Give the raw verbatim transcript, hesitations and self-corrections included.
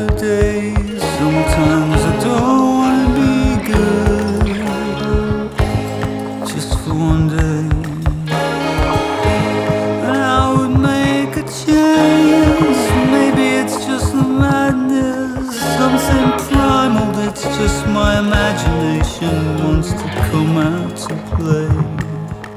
after day. Sometimes I don't wanna be good, just for one day. And I would make a change. Maybe it's just the madness, something primal that's just my imagination wants to come out to play.